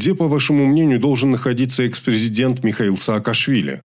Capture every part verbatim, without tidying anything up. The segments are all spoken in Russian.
Где, по вашему мнению, должен находиться экс-президент Михаил Саакашвили?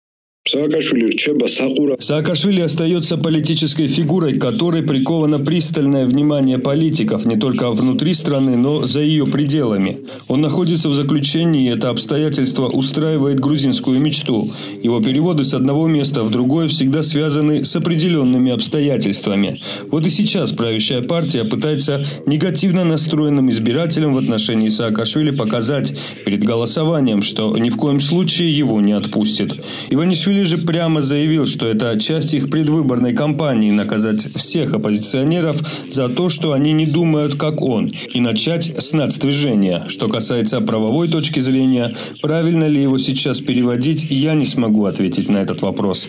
Саакашвили остается политической фигурой, к которой приковано пристальное внимание политиков не только внутри страны, но за ее пределами. Он находится в заключении, и это обстоятельство устраивает грузинскую мечту. Его переводы с одного места в другое всегда связаны с определенными обстоятельствами. Вот и сейчас правящая партия пытается негативно настроенным избирателям в отношении Саакашвили показать перед голосованием, что ни в коем случае его не отпустит. Иванишвили же прямо заявил, что это часть их предвыборной кампании наказать всех оппозиционеров за то, что они не думают, как он, и начать с нацдвижения. Что касается правовой точки зрения, правильно ли его сейчас переводить, я не смогу ответить на этот вопрос.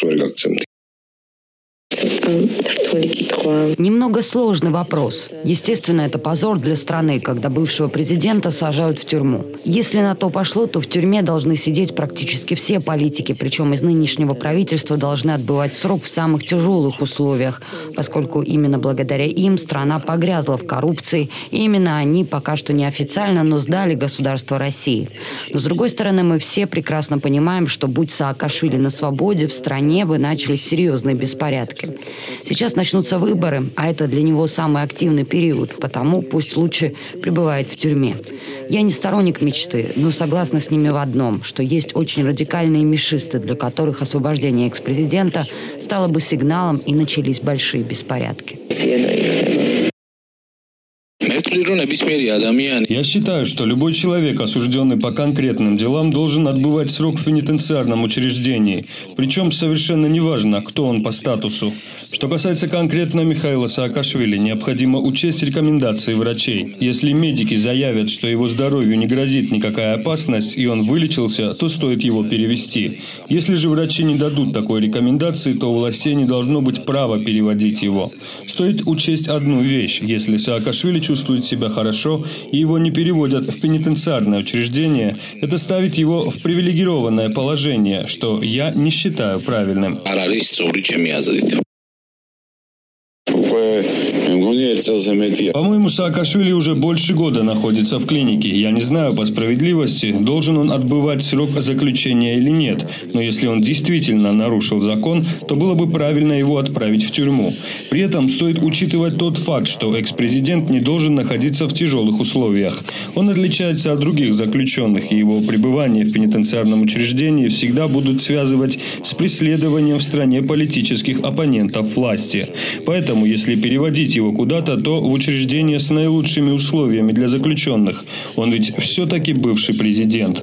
Немного сложный вопрос. Естественно, это позор для страны, когда бывшего президента сажают в тюрьму. Если на то пошло, то в тюрьме должны сидеть практически все политики, причем из нынешнего правительства должны отбывать срок в самых тяжелых условиях, поскольку именно благодаря им страна погрязла в коррупции, и именно они пока что неофициально, но сдали государство России. Но с другой стороны, мы все прекрасно понимаем, что будь Саакашвили на свободе, в стране бы начались серьезные беспорядки. Сейчас начнутся выборы, а это для него самый активный период, потому пусть лучше пребывает в тюрьме. Я не сторонник мечты, но согласна с ними в одном, что есть очень радикальные мишисты, для которых освобождение экс-президента стало бы сигналом, и начались большие беспорядки. Я считаю, что любой человек, осужденный по конкретным делам, должен отбывать срок в пенитенциарном учреждении. Причем совершенно неважно, кто он по статусу. Что касается конкретно Михаила Саакашвили, необходимо учесть рекомендации врачей. Если медики заявят, что его здоровью не грозит никакая опасность, и он вылечился, то стоит его перевести. Если же врачи не дадут такой рекомендации, то у властей не должно быть права переводить его. Стоит учесть одну вещь. Если Саакашвили чувствует себя хорошо и его не переводят в пенитенциарное учреждение, это ставит его в привилегированное положение, что я не считаю правильным. По-моему, Саакашвили уже больше года находится в клинике. Я не знаю по справедливости, должен он отбывать срок заключения или нет. Но если он действительно нарушил закон, то было бы правильно его отправить в тюрьму. При этом стоит учитывать тот факт, что экс-президент не должен находиться в тяжелых условиях. Он отличается от других заключенных, и его пребывание в пенитенциарном учреждении всегда будут связывать с преследованием в стране политических оппонентов власти. Поэтому, если переводить его куда-то, то в учреждение с наилучшими условиями для заключенных. Он ведь все-таки бывший президент.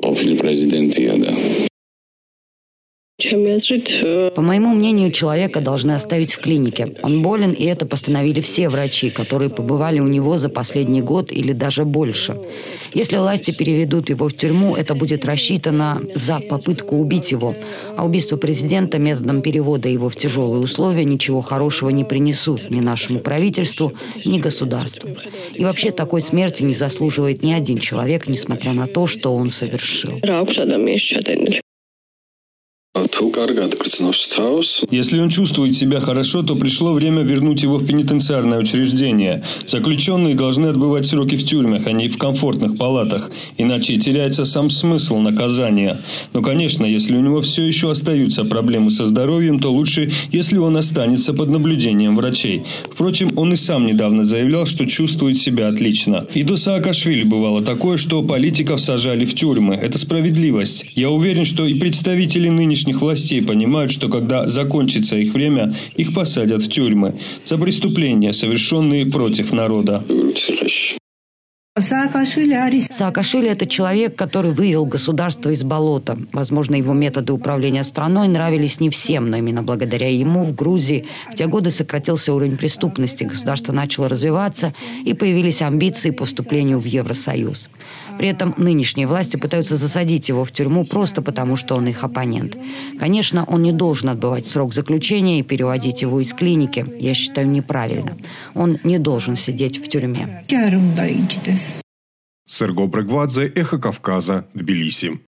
По моему мнению, человека должны оставить в клинике. Он болен, и это постановили все врачи, которые побывали у него за последний год или даже больше. Если власти переведут его в тюрьму, это будет рассчитано за попытку убить его. А убийство президента методом перевода его в тяжелые условия ничего хорошего не принесут ни нашему правительству, ни государству. И вообще такой смерти не заслуживает ни один человек, несмотря на то, что он совершил. Если он чувствует себя хорошо, то пришло время вернуть его в пенитенциарное учреждение. Заключенные должны отбывать сроки в тюрьмах, а не в комфортных палатах. Иначе теряется сам смысл наказания. Но, конечно, если у него все еще остаются проблемы со здоровьем, то лучше, если он останется под наблюдением врачей. Впрочем, он и сам недавно заявлял, что чувствует себя отлично. И до Саакашвили бывало такое, что политиков сажали в тюрьмы. Это справедливость. Я уверен, что и представители нынешних властей понимают, что когда закончится их время, их посадят в тюрьмы за преступления, совершенные против народа. Саакашвили – это человек, который вывел государство из болота. Возможно, его методы управления страной нравились не всем, но именно благодаря ему в Грузии в те годы сократился уровень преступности, государство начало развиваться и появились амбиции по вступлению в Евросоюз. При этом нынешние власти пытаются засадить его в тюрьму просто потому, что он их оппонент. Конечно, он не должен отбывать срок заключения и переводить его из клиники. Я считаю, неправильно. Он не должен сидеть в тюрьме. Серго Брегвадзе, Эхо Кавказа, Тбилиси.